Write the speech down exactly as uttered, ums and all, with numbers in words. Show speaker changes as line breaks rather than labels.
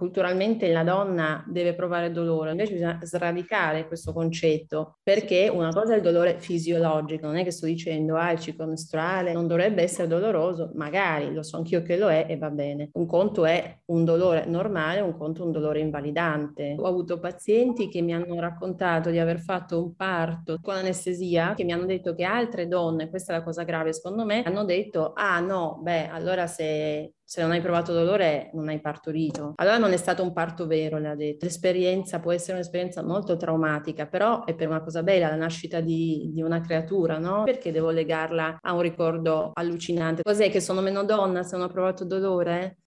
culturalmente la donna deve provare dolore, invece bisogna sradicare questo concetto, perché una cosa è il dolore fisiologico, non è che sto dicendo ah il ciclo mestruale non dovrebbe essere doloroso, magari lo so anch'io che lo è e va bene. Un conto è un dolore normale, un conto è un dolore invalidante. Ho avuto pazienti che mi hanno raccontato di aver fatto un parto con anestesia, che mi hanno detto che altre donne, questa è la cosa grave secondo me, hanno detto ah no, beh allora se se non hai provato dolore non hai partorito. Allora non è stato un parto vero, le ha detto. L'esperienza può essere un'esperienza molto traumatica, però è per una cosa bella, la nascita di, di una creatura, no? Perché devo legarla a un ricordo allucinante? Cos'è che sono meno donna se non ho provato dolore?